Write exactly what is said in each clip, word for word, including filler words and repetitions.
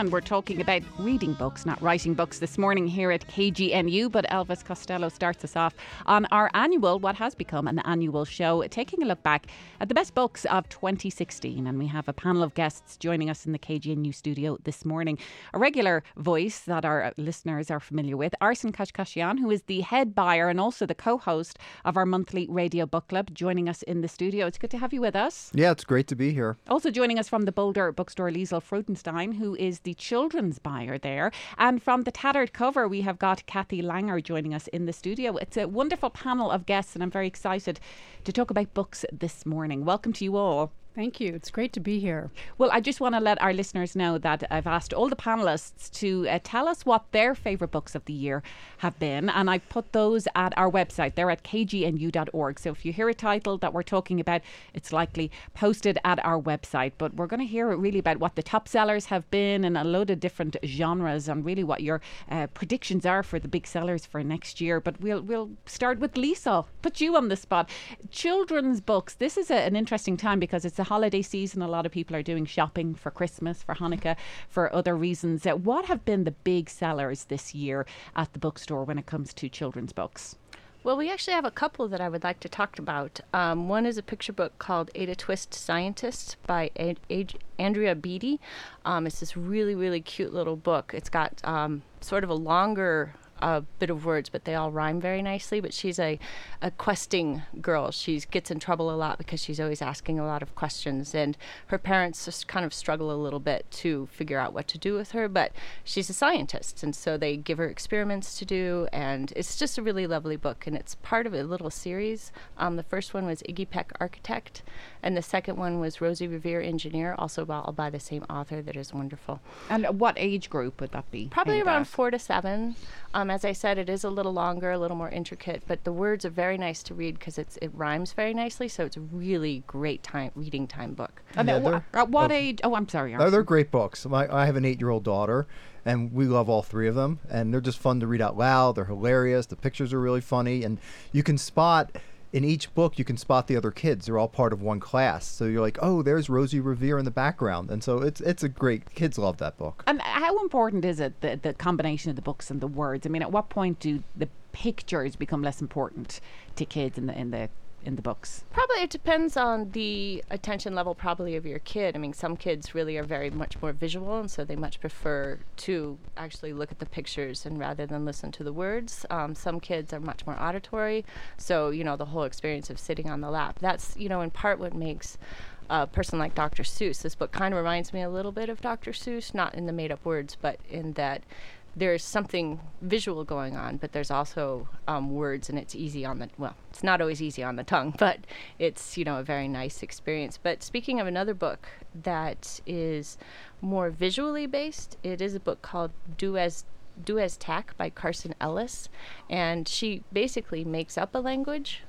and we're talking about reading books, not writing books, this morning here at K G N U. But Elvis Costello starts us off on our annual, what has become an annual show, taking a look back at the best books of twenty sixteen. And we have a panel of guests joining us in the K G N U studio this morning. A regular voice that our listeners are familiar with, Arsen Kashkashian, who is the head buyer and also the co-host of our monthly radio book club, joining us in the studio. It's good to have you with us. Yeah, it's great to be here. Also joining us from the Boulder bookstore, Liesl Frutenstein, who is the children's buyer there. And from the Tattered Cover, we have got Kathy Langer joining us in the studio. It's a wonderful panel of guests, and I'm very excited to talk about books this morning. Welcome to you all. Thank you. It's great to be here. Well, I just want to let our listeners know that I've asked all the panellists to uh, tell us what their favourite books of the year have been, and I've put those at our website. They're at k g n u dot org. So if you hear a title that we're talking about, it's likely posted at our website. But we're going to hear really about what the top sellers have been and a load of different genres, and really what your uh, predictions are for the big sellers for next year. But we'll we'll start with Liesl. Put you on the spot. Children's books. This is a, an interesting time because it's the holiday season. A lot of people are doing shopping for Christmas, for Hanukkah, for other reasons. Uh, what have been the big sellers this year at the bookstore when it comes to children's books? Well, we actually have a couple that I would like to talk about. Um, one is a picture book called Ada Twist Scientist by a- a- Andrea Beatty. Um, it's this really, really cute little book. It's got um, sort of a longer a bit of words, but they all rhyme very nicely. But she's a, a questing girl. She gets in trouble a lot because she's always asking a lot of questions, and her parents just kind of struggle a little bit to figure out what to do with her. But she's a scientist, and so they give her experiments to do, and it's just a really lovely book, and it's part of a little series. Um, the first one was Iggy Peck Architect, and the second one was Rosie Revere Engineer, also by, all by the same author that is wonderful. And what age group would that be? Probably around at? four to seven. Um, as I said, it is a little longer, a little more intricate, but the words are very nice to read because it's it rhymes very nicely, so it's a really great time reading time book. And Yeah, at, wha- they're- at what oh. age? Oh, I'm sorry. They're, they're Arsen. great books. My, I have an eight-year-old daughter, and we love all three of them, and they're just fun to read out loud. They're hilarious. The pictures are really funny, and you can spot... In each book, you can spot the other kids. They're all part of one class. So you're like, oh, there's Rosie Revere in the background. And so it's it's a great, kids love that book. And how important is it, the, the combination of the books and the words? I mean, at what point do the pictures become less important to kids in the in the in the books? Probably it depends on the attention level probably of your kid. I mean, some kids really are very much more visual, and so they much prefer to actually look at the pictures and rather than listen to the words. Um, some kids are much more auditory, so, you know, the whole experience of sitting on the lap. That's, you know, in part what makes a person like Doctor Seuss. This book kind of reminds me a little bit of Doctor Seuss, not in the made-up words, but in that there's something visual going on, but there's also um, words, and it's easy on the, well, it's not always easy on the tongue, but it's, you know, a very nice experience. But speaking of another book that is more visually based, it is a book called Do As Do As Tack by Carson Ellis, and she basically makes up a language,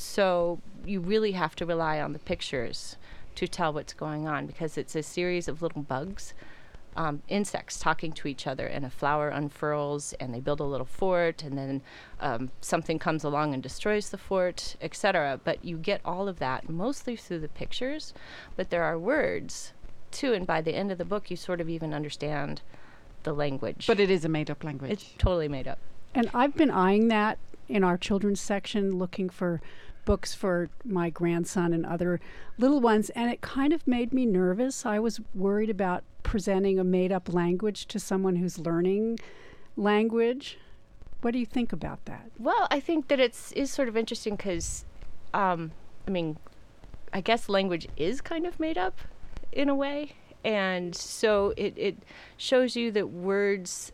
so you really have to rely on the pictures to tell what's going on, because it's a series of little bugs, Um, insects talking to each other, and a flower unfurls and they build a little fort, and then um, something comes along and destroys the fort, et cetera. But you get all of that mostly through the pictures, but there are words too, and by the end of the book you sort of even understand the language. But it is a made-up language. It's totally made up. And I've been eyeing that in our children's section, looking for books for my grandson and other little ones, and it kind of made me nervous. I was worried about presenting a made-up language to someone who's learning language. What do you think about that? Well, I think that it's is sort of interesting because, um, I mean, I guess language is kind of made up in a way, and so it, it shows you that words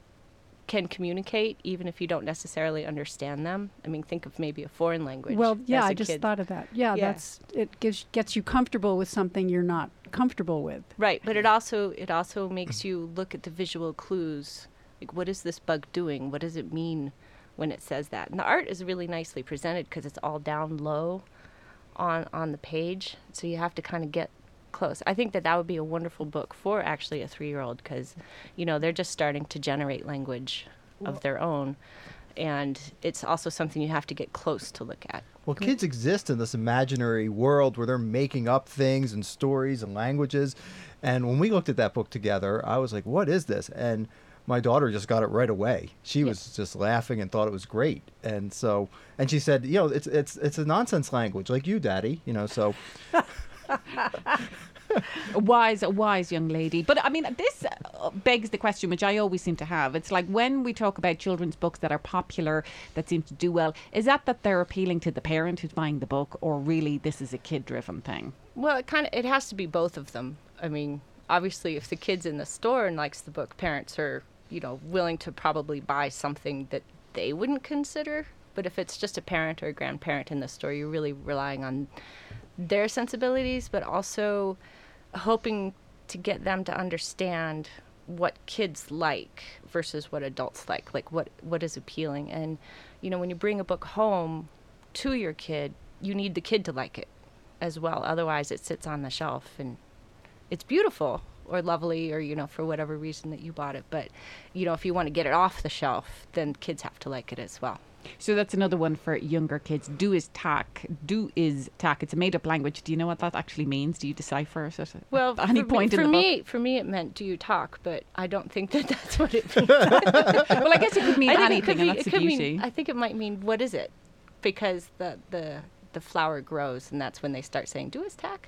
can communicate even if you don't necessarily understand them. I mean, think of maybe a foreign language. Well, yeah, as a I just kid. thought of that. Yeah, Yeah. that's it gives gets you comfortable with something you're not comfortable with. Right, but it also it also makes you look at the visual clues. Like, what is this bug doing? What does it mean when it says that? And the art is really nicely presented because it's all down low on on the page, so you have to kind of get close. I think that that would be a wonderful book for actually a three-year-old because, you know, they're just starting to generate language of their own, and it's also something you have to get close to look at. Well, kids exist in this imaginary world where they're making up things and stories and languages. And when we looked at that book together, I was like, what is this? And my daughter just got it right away. She Yeah. was just laughing and thought it was great. And so, and she said, you know, it's it's it's a nonsense language like you, Daddy. You know, so A wise, a wise young lady. But I mean, this uh, begs the question, which I always seem to have. It's like when we talk about children's books that are popular, that seem to do well, is that that they're appealing to the parent who's buying the book, or really this is a kid-driven thing? Well, it kind of it has to be both of them. I mean, obviously, if the kid's in the store and likes the book, parents are, you know, willing to probably buy something that they wouldn't consider. But if it's just a parent or a grandparent in the store, you're really relying on their sensibilities, but also hoping to get them to understand what kids like versus what adults like, like what, what is appealing. And, you know, when you bring a book home to your kid, you need the kid to like it as well. Otherwise, it sits on the shelf and it's beautiful or lovely or, you know, for whatever reason that you bought it. But, you know, if you want to get it off the shelf, then kids have to like it as well. So that's another one for younger kids. Do is tack. Do is tack. It's a made-up language. Do you know what that actually means? Do you decipher it at Well, any for, point me, in for the me, book? for me, it meant "do you talk," but I don't think that that's what it means. Well, I guess it could mean I think it anything, could and be- that's it the could beauty. mean- I think it might mean "what is it," because the the the flower grows, and that's when they start saying "do is tack."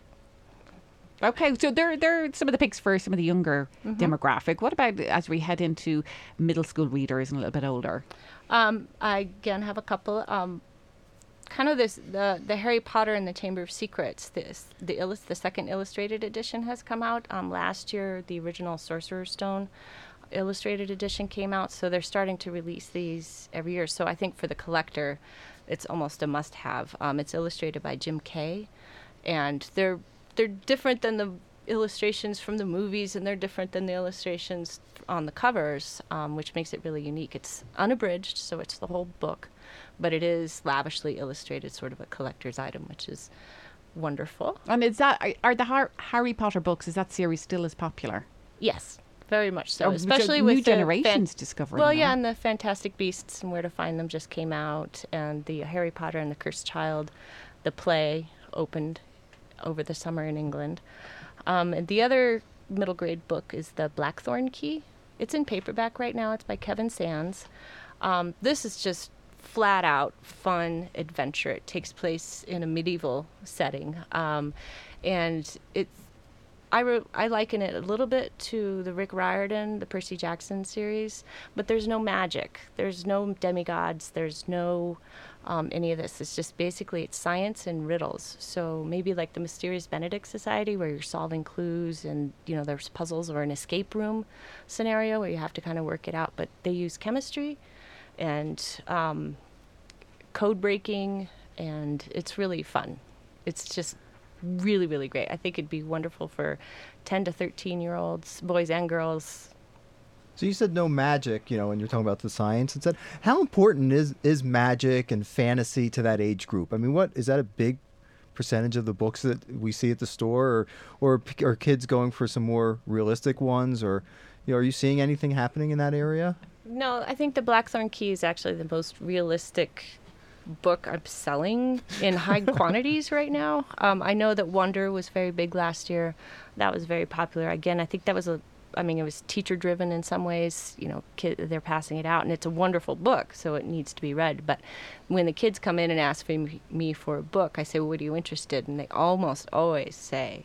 Okay, so there, there are some of the picks for some of the younger demographic. What about as we head into middle school readers and a little bit older? Um, I again have a couple. Um, kind of this the the Harry Potter and the Chamber of Secrets. This the illus- the second illustrated edition has come out. Um, last year, the original Sorcerer's Stone illustrated edition came out, so they're starting to release these every year. So I think for the collector, it's almost a must-have. Um, it's illustrated by Jim Kay, and they're they're different than the illustrations from the movies, and they're different than the illustrations on the covers, um, which makes it really unique. It's unabridged, so it's the whole book, but it is lavishly illustrated, sort of a collector's item, which is wonderful. And is that are- are the Har- Harry Potter books? Is that series still as popular? Yes, very much so, Or especially new with the generations fan- discovering Well, them. yeah, and the Fantastic Beasts and Where to Find Them just came out, and the Harry Potter and the Cursed Child, the play, opened over the summer in England. Um, and the other middle grade book is the Blackthorn Key. It's in paperback right now. It's by Kevin Sands. Um, this is just flat out fun adventure. It takes place in a medieval setting, um, and it's I, re- I liken it a little bit to the Rick Riordan, the Percy Jackson series, but there's no magic. There's no demigods. There's no um, any of this. It's just basically it's science and riddles. So maybe like the Mysterious Benedict Society, where you're solving clues and, you know, there's puzzles, or an escape room scenario where you have to kind of work it out. But they use chemistry and um, code breaking, and it's really fun. It's just really, really great. I think it'd be wonderful for ten to thirteen year olds, boys and girls. So you said no magic, you know, and you're talking about the science and said, how important is, is magic and fantasy to that age group? I mean, what is that a big percentage of the books that we see at the store, or, or are kids going for some more realistic ones, or, you know, are you seeing anything happening in that area? No, I think the Blackthorn Key is actually the most realistic book I'm selling in high quantities right now. Um, I know that Wonder was very big last year. That was very popular. Again, I think that was a, I mean, it was teacher driven in some ways. You know, kid, they're passing it out, and it's a wonderful book, so it needs to be read. But when the kids come in and ask for me, me for a book, I say, well, what are you interested in? And they almost always say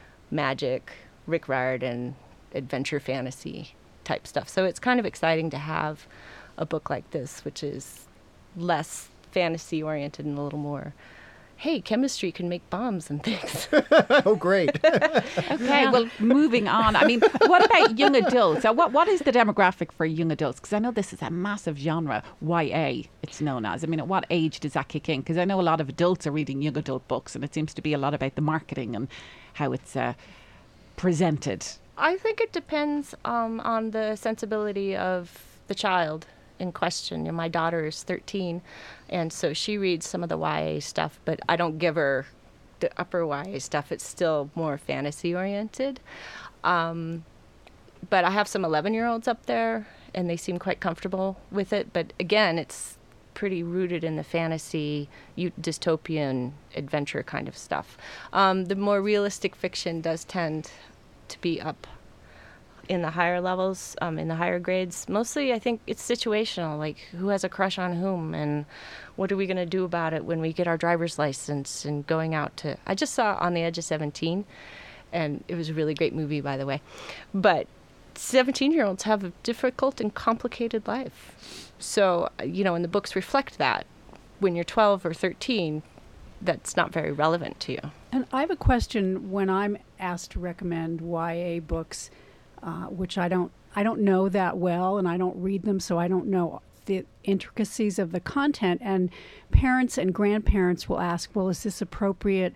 magic, Rick Riordan, adventure fantasy type stuff. So it's kind of exciting to have a book like this, which is less fantasy oriented and a little more, hey, chemistry can make bombs and things. Oh, great. Okay, well, moving on. I mean, what about young adults? So what, what is the demographic for young adults? Because I know this is a massive genre, Y A, it's known as. I mean, at what age does that kick in? Because I know a lot of adults are reading young adult books, and it seems to be a lot about the marketing and how it's uh, presented. I think it depends um, on the sensibility of the child in question. You know, my daughter is thirteen, and so she reads some of the Y A stuff, but I don't give her the upper Y A stuff. It's still more fantasy oriented. Um, but I have some eleven-year-olds up there, and they seem quite comfortable with it. But again, it's pretty rooted in the fantasy, u- dystopian adventure kind of stuff. Um, the more realistic fiction does tend to be up in the higher levels, um, in the higher grades. Mostly, I think it's situational, like who has a crush on whom and what are we going to do about it when we get our driver's license and going out to... I just saw On the Edge of seventeen, and it was a really great movie, by the way. But seventeen-year-olds have a difficult and complicated life. So, you know, and the books reflect that. When you're twelve or thirteen, that's not very relevant to you. And I have a question when I'm asked to recommend Y A books, uh, which I don't I don't know that well, and I don't read them, so I don't know the intricacies of the content. And parents and grandparents will ask, well, is this appropriate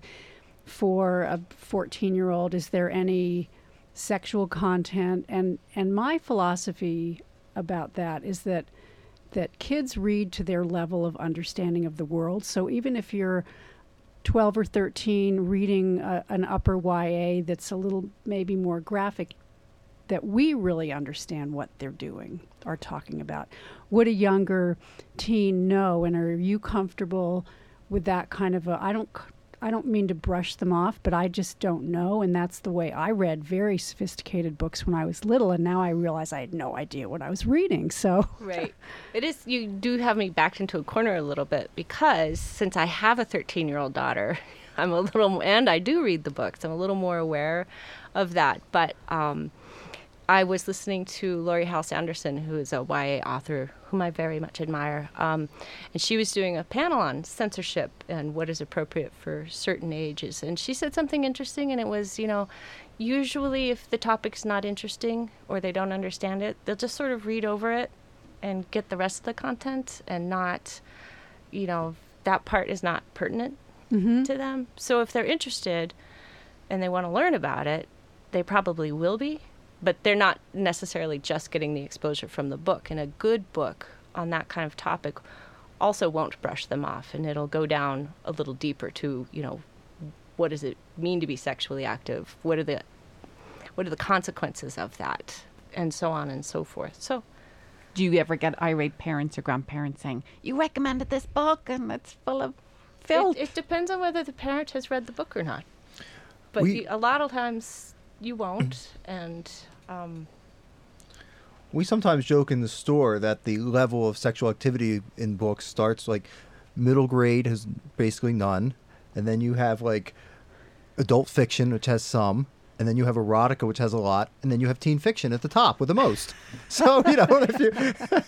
for a fourteen-year-old? Is there any sexual content? And and my philosophy about that is that that kids read to their level of understanding of the world. So even if you're twelve or thirteen reading a, an upper Y A that's a little maybe more graphic, that we really understand what they're doing or talking about. Would a younger teen know, and are you comfortable with that kind of a, I don't I don't mean to brush them off, but I just don't know, and that's the way I read very sophisticated books when I was little, and now I realize I had no idea what I was reading. So right. It is, you do have me backed into a corner a little bit, because since I have a thirteen-year-old daughter, I'm a little, and I do read the books, I'm a little more aware of that. But um, I was listening to Laurie Halse Anderson, who is a Y A author whom I very much admire, um, and she was doing a panel on censorship and what is appropriate for certain ages. And she said something interesting, and it was, you know, usually if the topic's not interesting or they don't understand it, they'll just sort of read over it and get the rest of the content, and not, you know, that part is not pertinent mm-hmm. to them. So if they're interested and they want to learn about it, they probably will be. But they're not necessarily just getting the exposure from the book. And a good book on that kind of topic also won't brush them off, and it'll go down a little deeper to, you know, what does it mean to be sexually active? What are the what are the consequences of that? And so on and so forth. So, do you ever get irate parents or grandparents saying, you recommended this book and it's full of filth? It, it depends on whether the parent has read the book or not. But We- you, a lot of times you won't, and... Um, We sometimes joke in the store that the level of sexual activity in books starts like middle grade has basically none, and then you have like adult fiction, which has some, and then you have erotica, which has a lot, and then you have teen fiction at the top with the most. So, you know, if you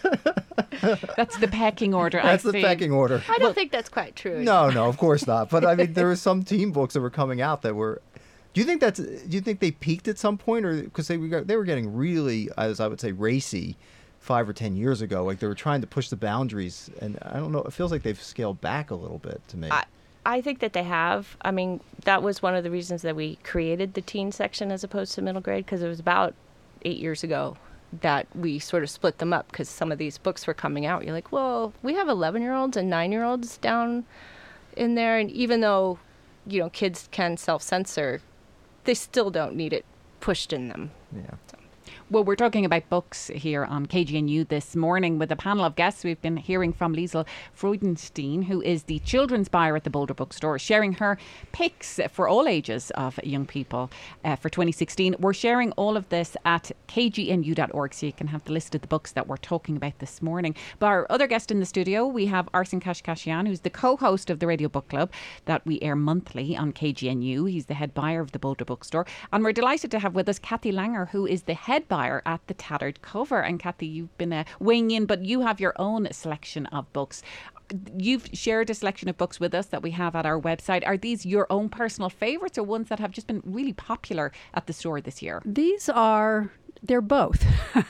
That's the pecking order. that's I the see. pecking order. I don't think that's quite true. No, no, of course not. But I mean, there were some teen books that were coming out that were. Do you think that's? Do you think they peaked at some point, or because they were they were getting really, as I would say, racy, five or ten years ago? Like they were trying to push the boundaries, and I don't know. It feels like they've scaled back a little bit to me. I, I think that they have. I mean, that was one of the reasons that we created the teen section as opposed to middle grade, because it was about eight years ago that we sort of split them up, because some of these books were coming out. You're like, well, we have eleven-year-olds and nine-year-olds down in there, and even though, you know, kids can self-censor, they still don't need it pushed in them. Yeah. Well, we're talking about books here on K G N U this morning with a panel of guests. We've been hearing from Liesl Freudenstein, who is the children's buyer at the Boulder Bookstore, sharing her picks for all ages of young people uh, for twenty sixteen. We're sharing all of this at k g n u dot org, so you can have the list of the books that we're talking about this morning. But our other guest in the studio, we have Arsen Kashkashian, who's the co-host of the Radio Book Club that we air monthly on K G N U. He's the head buyer of the Boulder Bookstore. And we're delighted to have with us Kathy Langer, who is the head buyer at the Tattered Cover. And Kathy, you've been uh, weighing in, but you have your own selection of books. You've shared a selection of books with us that we have at our website. Are these your own personal favourites, or ones that have just been really popular at the store this year? These are, they're both.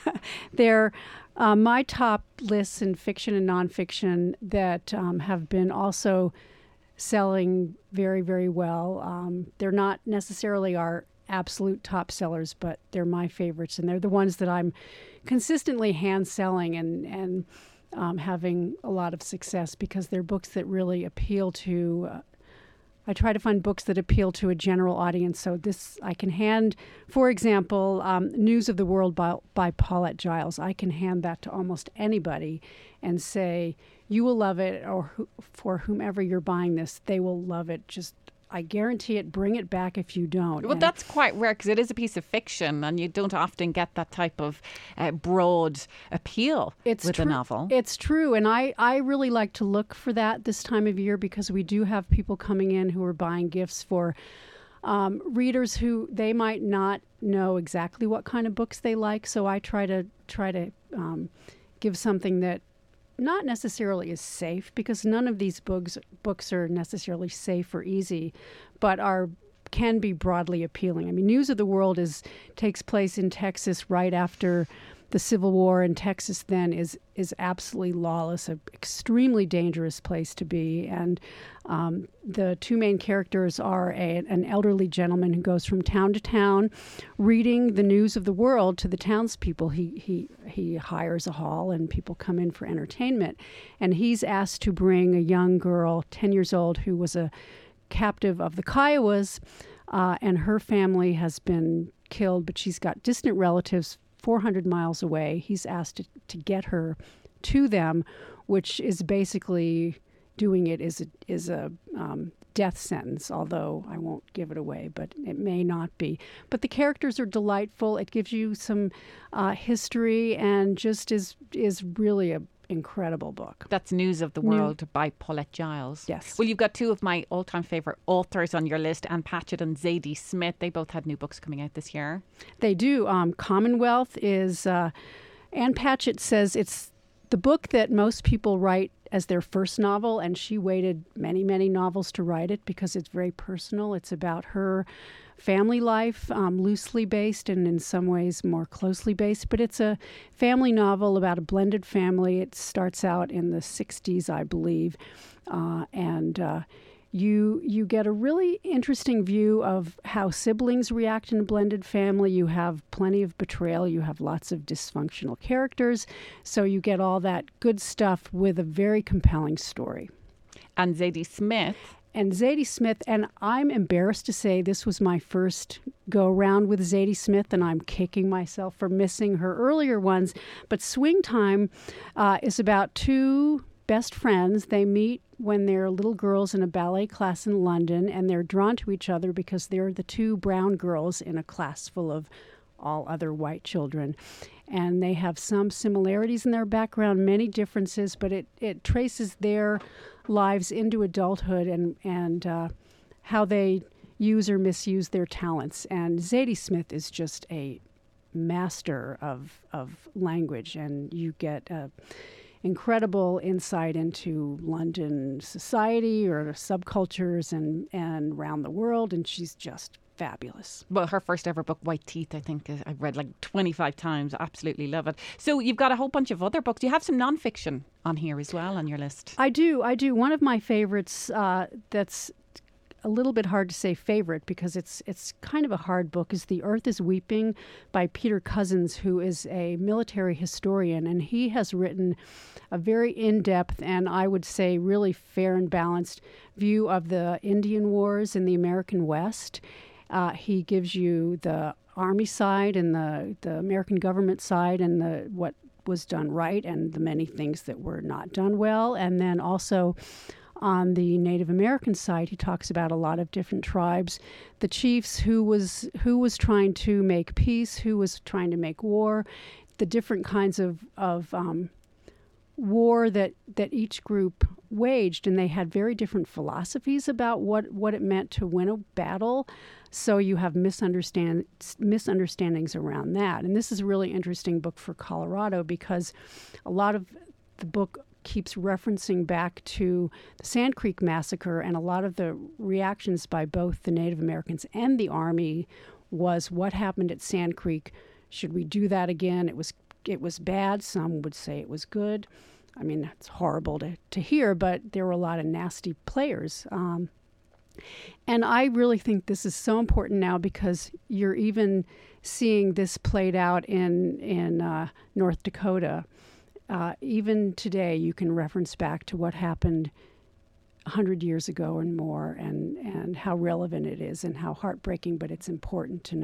They're uh, my top lists in fiction and nonfiction that um, have been also selling very, very well. Um, they're not necessarily our absolute top sellers, but they're my favorites, and they're the ones that I'm consistently hand selling and and um, having a lot of success, because they're books that really appeal to. Uh, I try to find books that appeal to a general audience. So this I can hand, for example, um, News of the World by, by Paulette Giles. I can hand that to almost anybody and say, you will love it, or who, for whomever you're buying this, they will love it just I guarantee it, bring it back if you don't. Well, And that's quite rare because it is a piece of fiction and you don't often get that type of uh, broad appeal it's with true. a novel. It's true. And I, I really like to look for that this time of year because we do have people coming in who are buying gifts for um, readers who they might not know exactly what kind of books they like. So I try to try to um, give something that not necessarily is safe, because none of these books books are necessarily safe or easy, but are can be broadly appealing. I mean, News of the World is takes place in Texas right after the Civil War, and Texas then is is absolutely lawless, an extremely dangerous place to be. And um, the two main characters are a, an elderly gentleman who goes from town to town, reading the news of the world to the townspeople. He he he hires a hall, and people come in for entertainment. And he's asked to bring a young girl, ten years old, who was a captive of the Kiowas, uh, and her family has been killed, but she's got distant relatives four hundred miles away. He's asked to, to get her to them, which is basically doing it is a, is a um, death sentence, although I won't give it away, but it may not be. But the characters are delightful. It gives you some uh, history and just is is really a incredible book. That's News of the World by Paulette Giles. Yes. Well, you've got two of my all-time favourite authors on your list, Anne Patchett and Zadie Smith. They both had new books coming out this year. They do. Um, Commonwealth is, uh, Anne Patchett says it's the book that most people write as their first novel, and she waited many, many novels to write it because it's very personal. It's about her family life, um, loosely based and in some ways more closely based, but it's a family novel about a blended family. It starts out in the sixties, I believe, uh, and uh, you you get a really interesting view of how siblings react in a blended family. You have plenty of betrayal. You have lots of dysfunctional characters, so you get all that good stuff with a very compelling story. And Zadie Smith. And Zadie Smith, and I'm embarrassed to say this was my first go-around with Zadie Smith, and I'm kicking myself for missing her earlier ones. But Swing Time uh, is about two best friends. They meet when they're little girls in a ballet class in London, and they're drawn to each other because they're the two brown girls in a class full of all other white children. And they have some similarities in their background, many differences, but it, it traces their lives into adulthood and, and uh, how they use or misuse their talents. And Zadie Smith is just a master of, of language, and you get a incredible insight into London society or subcultures and, and around the world, and she's just fabulous. Well, her first ever book, White Teeth, I think uh, I've read like twenty-five times. Absolutely love it. So you've got a whole bunch of other books. You have some nonfiction on here as well on your list. I do. I do. One of my favorites uh, that's a little bit hard to say favorite because it's it's kind of a hard book is The Earth is Weeping by Peter Cousins, who is a military historian, and he has written a very in-depth and I would say really fair and balanced view of the Indian Wars in the American West. Uh, he gives you the Army side and the, the American government side and the what was done right and the many things that were not done well. And then also on the Native American side, he talks about a lot of different tribes, the chiefs, who was who was trying to make peace, who was trying to make war, the different kinds of, of um, war that, that each group waged. And they had very different philosophies about what, what it meant to win a battle. So you have misunderstand, misunderstandings around that. And this is a really interesting book for Colorado because a lot of the book keeps referencing back to the Sand Creek Massacre, and a lot of the reactions by both the Native Americans and the Army was, what happened at Sand Creek? Should we do that again? It was it was bad. Some would say it was good. I mean, it's horrible to, to hear, but there were a lot of nasty players. Um, and I really think this is so important now because you're even seeing this played out in, in uh, North Dakota. Uh, even today, you can reference back to what happened one hundred years ago and more, and, and how relevant it is and how heartbreaking, but it's important to know.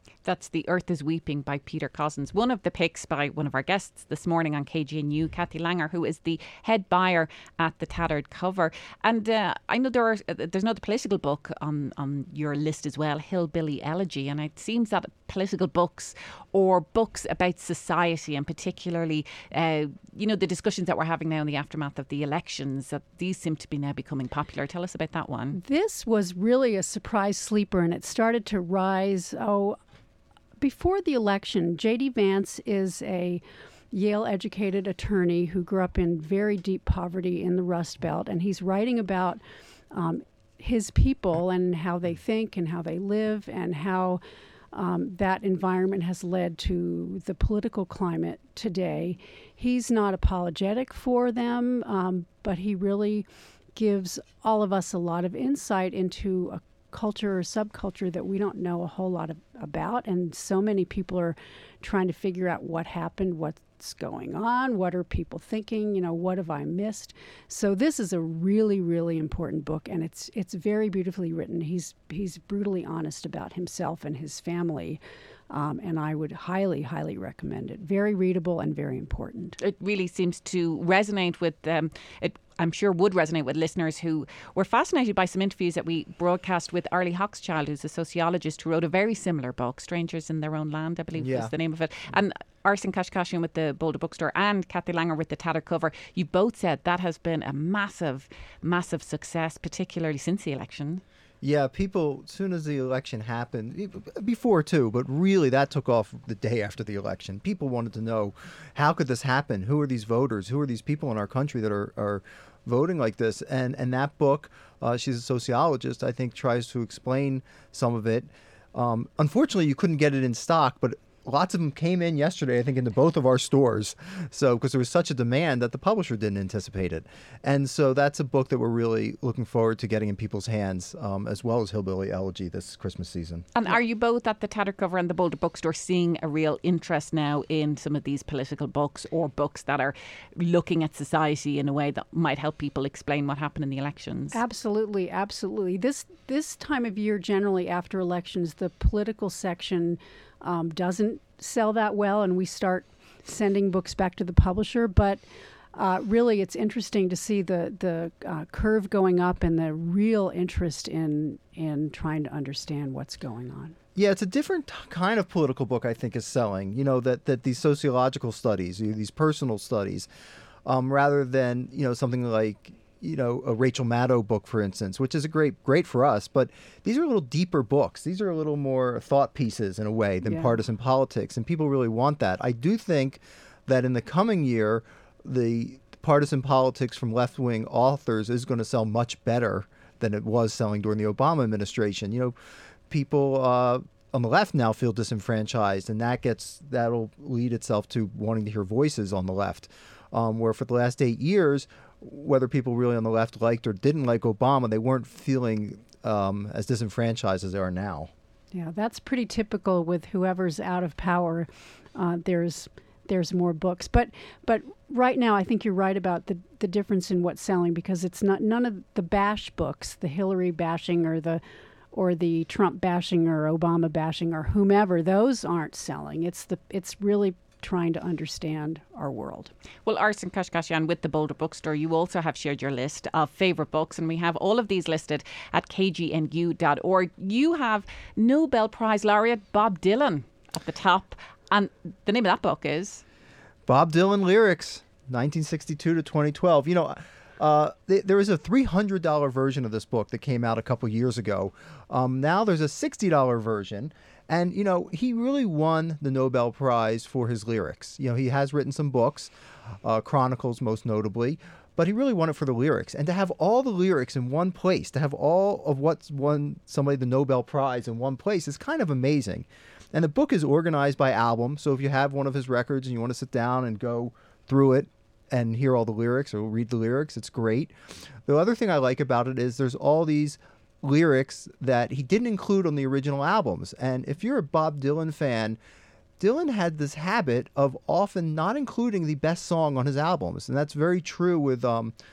That's The Earth is Weeping by Peter Cozzens. One of the picks by one of our guests this morning on K G N U, Kathy Langer, who is the head buyer at the Tattered Cover. And uh, I know there are, uh, there's another political book on, on your list as well, Hillbilly Elegy. And it seems that political books or books about society, and particularly, uh, you know, the discussions that we're having now in the aftermath of the elections, that these seem to be now becoming popular. Tell us about that one. This was really a surprise sleeper, and it started to rise, oh, before the election. J D Vance is a Yale-educated attorney who grew up in very deep poverty in the Rust Belt, and he's writing about um, his people and how they think and how they live and how um, that environment has led to the political climate today. He's not apologetic for them, um, but he really gives all of us a lot of insight into a culture or subculture that we don't know a whole lot of, about. And so many people are trying to figure out what happened, what's going on, what are people thinking, you know, what have I missed? So this is a really, really important book, and it's it's very beautifully written. He's he's brutally honest about himself and his family. Um, and I would highly, highly recommend it. Very readable and very important. It really seems to resonate with, um, it I'm sure would resonate with listeners who were fascinated by some interviews that we broadcast with Arlie Hochschild, who's a sociologist who wrote a very similar book, Strangers in Their Own Land, I believe yeah. was the name of it. And Arsen Kashkashian with the Boulder Bookstore and Kathy Langer with the Tattered Cover. You both said that has been a massive, massive success, particularly since the election. Yeah, people, as soon as the election happened, before too, but really that took off the day after the election. People wanted to know, how could this happen? Who are these voters? Who are these people in our country that are, are voting like this? And and that book, uh, she's a sociologist, I think tries to explain some of it. Um, unfortunately, you couldn't get it in stock, but lots of them came in yesterday, I think, into both of our stores. So, because there was such a demand that the publisher didn't anticipate it. And so that's a book that we're really looking forward to getting in people's hands, um, as well as Hillbilly Elegy this Christmas season. And are you both at the Tattered Cover and the Boulder Bookstore seeing a real interest now in some of these political books or books that are looking at society in a way that might help people explain what happened in the elections? Absolutely, absolutely. This this time of year, generally after elections, the political section Um, doesn't sell that well, and we start sending books back to the publisher. But uh, really, it's interesting to see the the uh, curve going up and the real interest in in trying to understand what's going on. Yeah, it's a different t- kind of political book, I think, is selling. You know, that, that these sociological studies, you know, these personal studies, um, rather than, you know, something like, you know, a Rachel Maddow book, for instance, which is a great, great for us. But these are a little deeper books. These are a little more thought pieces in a way than yeah. partisan politics. And people really want that. I do think that in the coming year, the partisan politics from left-wing authors is going to sell much better than it was selling during the Obama administration. You know, people uh, on the left now feel disenfranchised, and that gets, that'll lead itself to wanting to hear voices on the left. Um, where for the last eight years, whether people really on the left liked or didn't like Obama, they weren't feeling um, as disenfranchised as they are now. Yeah, that's pretty typical with whoever's out of power. Uh, there's there's more books, but but right now I think you're right about the the difference in what's selling, because it's not none of the bash books, the Hillary bashing or the or the Trump bashing or Obama bashing or whomever. Those aren't selling. It's the it's really trying to understand our world. Well, Arsen Kashkashian with the Boulder Bookstore, you also have shared your list of favourite books, and we have all of these listed at k g n u dot org. You have Nobel Prize laureate Bob Dylan at the top, and the name of that book is? Bob Dylan Lyrics, nineteen sixty-two to twenty twelve. You know, uh, th- there was a three hundred dollars version of this book that came out a couple years ago. Um, now there's a sixty dollars version. And, you know, he really won the Nobel Prize for his lyrics. You know, he has written some books, uh, Chronicles most notably, but he really won it for the lyrics. And to have all the lyrics in one place, to have all of what's won somebody the Nobel Prize in one place is kind of amazing. And the book is organized by album. So if you have one of his records and you want to sit down and go through it and hear all the lyrics or read the lyrics, it's great. The other thing I like about it is there's all these lyrics that he didn't include on the original albums. And if you're a Bob Dylan fan, Dylan had this habit of often not including the best song on his albums. And that's very true with um,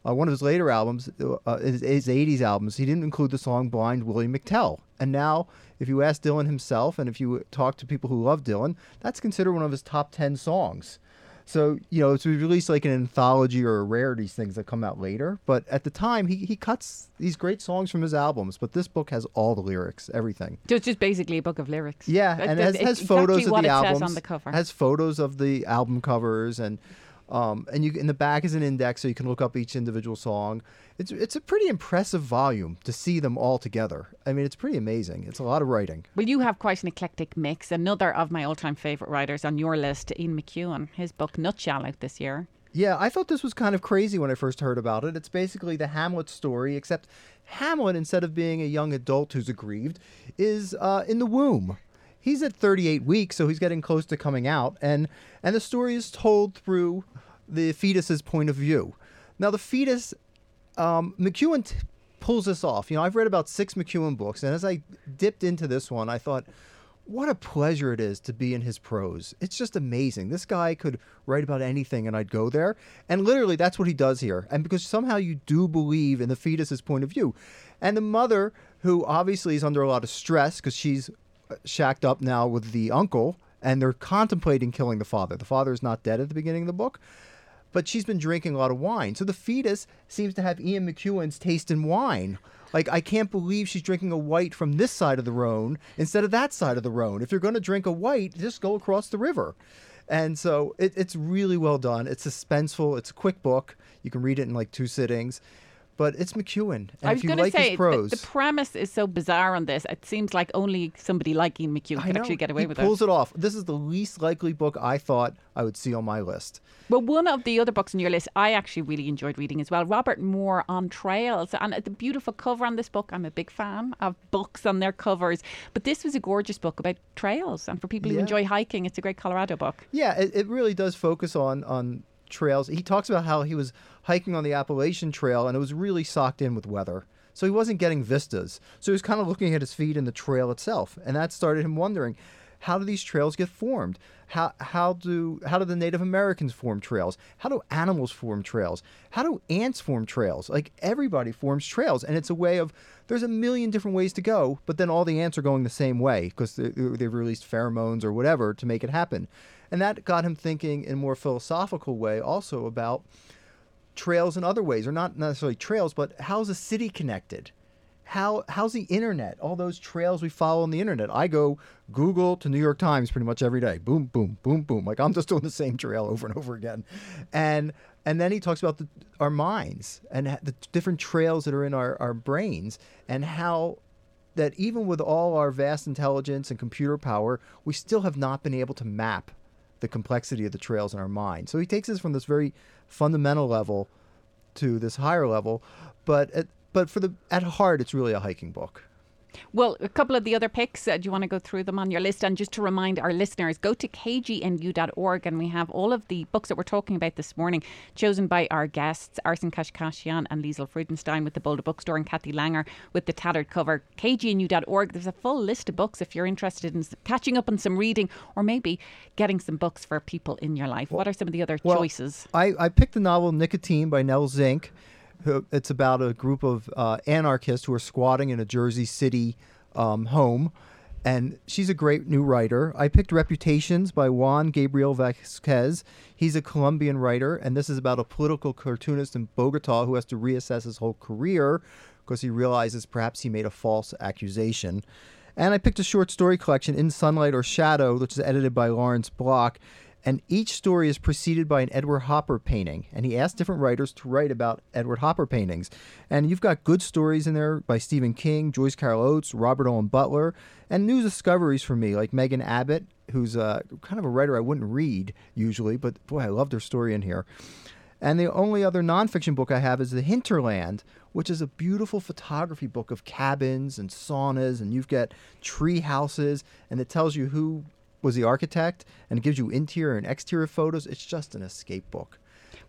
uh, one of his later albums, uh, his, his eighties albums, he didn't include the song Blind Willie McTell. And now, if you ask Dylan himself, and if you talk to people who love Dylan, that's considered one of his top ten songs. So, you know, it's released like an anthology or a rarities things that come out later. But at the time, he, he cuts these great songs from his albums. But this book has all the lyrics, everything. So it's just basically a book of lyrics. Yeah, and it has, has exactly photos of what the it albums. says on the cover. Has photos of the album covers, and um, and you in the back is an index, so you can look up each individual song. It's it's a pretty impressive volume to see them all together. I mean, it's pretty amazing. It's a lot of writing. Well, you have quite an eclectic mix. Another of my all-time favourite writers on your list, Ian McEwan, his book Nutshell out this year. Yeah, I thought this was kind of crazy when I first heard about it. It's basically the Hamlet story, except Hamlet, instead of being a young adult who's aggrieved, is uh, in the womb. He's at thirty-eight weeks, so he's getting close to coming out, and and the story is told through the fetus's point of view. Now, the fetus, um, McEwan t- pulls this off. You know, I've read about six McEwan books, and as I dipped into this one, I thought, what a pleasure it is to be in his prose. It's just amazing. This guy could write about anything, and I'd go there. And literally, that's what he does here. And because somehow you do believe in the fetus's point of view. And the mother, who obviously is under a lot of stress because she's shacked up now with the uncle, and they're contemplating killing the father. The father is not dead at the beginning of the book, but she's been drinking a lot of wine. So the fetus seems to have Ian McEwan's taste in wine. Like, I can't believe she's drinking a white from this side of the Rhone instead of that side of the Rhone. If you're going to drink a white, just go across the river. And so it, it's really well done. It's suspenseful. It's a quick book. You can read it in like two sittings. But it's McEwan. And I was if you going to like say, his prose, the, the premise is so bizarre on this. It seems like only somebody like Ian McEwan I could know, actually get away he with pulls it. it off. This is the least likely book I thought I would see on my list. Well, one of the other books on your list I actually really enjoyed reading as well, Robert Moore on Trails. And the beautiful cover on this book, I'm a big fan of books on their covers. But this was a gorgeous book about trails. And for people who Yeah. enjoy hiking, it's a great Colorado book. Yeah, it, it really does focus on on trails. He talks about how he was hiking on the Appalachian Trail and it was really socked in with weather. So he wasn't getting vistas. So he was kind of looking at his feet in the trail itself. And that started him wondering, how do these trails get formed? How how do how do the Native Americans form trails? How do animals form trails? How do ants form trails? Like, everybody forms trails, and it's a way of, there's a million different ways to go, but then all the ants are going the same way because they, they've released pheromones or whatever to make it happen. And that got him thinking in a more philosophical way also about trails in other ways, or not necessarily trails, but how's a city connected? How how's the internet? All those trails we follow on the internet. I go Google to New York Times pretty much every day. Boom, boom, boom, boom. Like, I'm just doing the same trail over and over again. And and then he talks about the, our minds and ha- the different trails that are in our, our brains, and how that even with all our vast intelligence and computer power, we still have not been able to map the complexity of the trails in our mind. So he takes us from this very fundamental level to this higher level, but at, but for the at heart, it's really a hiking book. Well, a couple of the other picks, uh, do you want to go through them on your list? And just to remind our listeners, go to k g n u dot org and we have all of the books that we're talking about this morning chosen by our guests, Arsen Kashkashian and Liesl Freudenstein with the Boulder Bookstore and Kathy Langer with the tattered cover. k g n u dot org, there's a full list of books if you're interested in catching up on some reading or maybe getting some books for people in your life. Well, what are some of the other well, choices? I, I picked the novel Nicotine by Nell Zink. It's about a group of uh, anarchists who are squatting in a Jersey City um, home, and she's a great new writer. I picked Reputations by Juan Gabriel Vasquez. He's a Colombian writer, and this is about a political cartoonist in Bogota who has to reassess his whole career because he realizes perhaps he made a false accusation. And I picked a short story collection, In Sunlight or Shadow, which is edited by Lawrence Block. And each story is preceded by an Edward Hopper painting. And he asked different writers to write about Edward Hopper paintings. And you've got good stories in there by Stephen King, Joyce Carol Oates, Robert Owen Butler, and new discoveries for me, like Megan Abbott, who's uh, kind of a writer I wouldn't read usually, but boy, I loved her story in here. And the only other nonfiction book I have is The Hinterland, which is a beautiful photography book of cabins and saunas, and you've got tree houses, and it tells you who was the architect, and it gives you interior and exterior photos. It's just an escape book.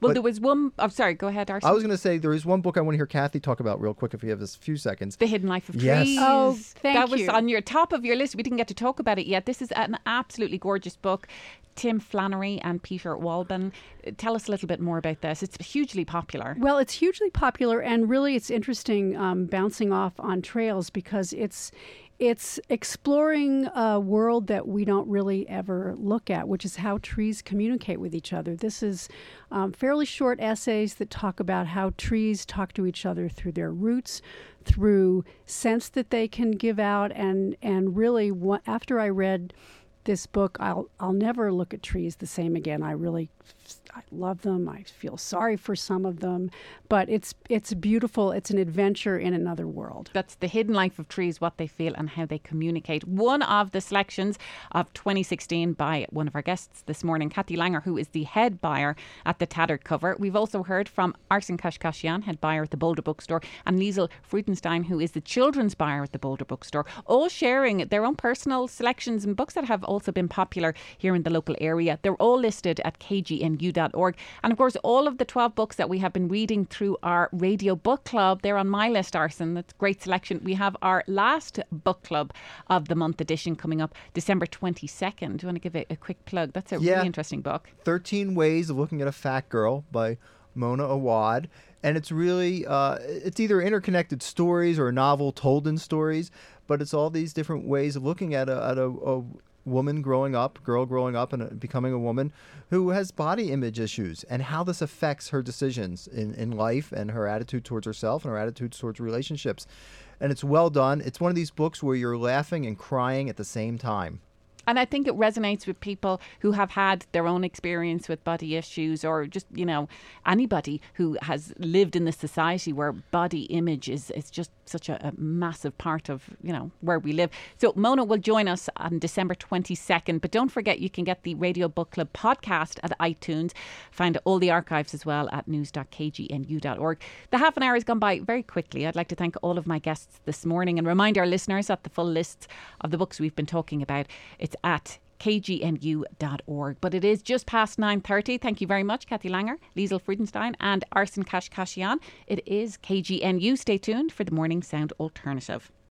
Well, But- there was one. Oh, sorry. Go ahead, Arson. I was going to say there is one book I want to hear Kathy talk about real quick if you have a few seconds. The Hidden Life of Yes. Trees. Oh, thank That was you. on your top of your list. We didn't get to talk about it yet. This is an absolutely gorgeous book. Tim Flannery and Peter Walben. Tell us a little bit more about this. It's hugely popular. Well, it's hugely popular, and really, it's interesting um, bouncing off on trails because it's it's exploring a world that we don't really ever look at, which is how trees communicate with each other. This is um, fairly short essays that talk about how trees talk to each other through their roots, through scents that they can give out, and and really, wha- after I read this book, I'll I'll never look at trees the same again. I really I love them. I feel sorry for some of them, but it's it's beautiful. It's an adventure in another world. That's The Hidden Life of Trees, What They Feel and How They Communicate. One of the selections of twenty sixteen by one of our guests this morning, Kathy Langer, who is the head buyer at the Tattered Cover. We've also heard from Arsen Kashkashian, head buyer at the Boulder Bookstore, and Liesl Frudenstein, who is the children's buyer at the Boulder Bookstore, all sharing their own personal selections and books that have also been popular here in the local area. They're all listed at k g n u dot org. And of course, all of the twelve books that we have been reading through our radio book club, they're on my list, Arsen. That's a great selection. We have our last book club of the month edition coming up December twenty-second. Do you want to give it a quick plug? That's a Yeah. really interesting book. thirteen Ways of Looking at a Fat Girl by Mona Awad. And it's really, uh, it's either interconnected stories or a novel told in stories, but it's all these different ways of looking at a, at a, a woman growing up, girl growing up and uh, becoming a woman who has body image issues and how this affects her decisions in, in life and her attitude towards herself and her attitude towards relationships. And it's well done. It's one of these books where you're laughing and crying at the same time. And I think it resonates with people who have had their own experience with body issues, or just, you know, anybody who has lived in this society where body image is, is just such a, a massive part of, you know, where we live. So Mona will join us on December twenty-second. But don't forget, you can get the Radio Book Club podcast at iTunes. Find all the archives as well at news dot k g n u dot org. The half an hour has gone by very quickly. I'd like to thank all of my guests this morning and remind our listeners that the full lists of the books we've been talking about, it's at k g n u dot org. But it is just past nine thirty. Thank you very much, Kathy Langer, Liesl Frudenstein and Arsen Kashkashian. It is K G N U. Stay tuned for the Morning Sound Alternative.